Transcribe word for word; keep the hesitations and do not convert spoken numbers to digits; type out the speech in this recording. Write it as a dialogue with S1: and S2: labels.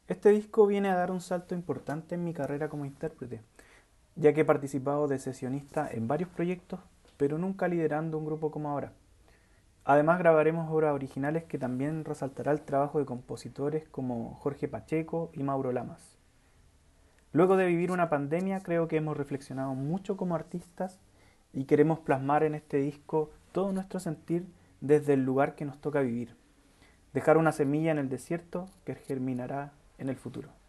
S1: Este disco viene a dar un salto importante en mi carrera como intérprete, ya que he participado de sesionista en varios proyectos, pero nunca liderando un grupo como ahora. Además grabaremos obras originales que también resaltará el trabajo de compositores como Jorge Pacheco y Mauro Lamas. Luego de vivir una pandemia, creo que hemos reflexionado mucho como artistas y queremos plasmar en este disco todo nuestro sentir desde el lugar que nos toca vivir. Dejar una semilla en el desierto que germinará en el futuro.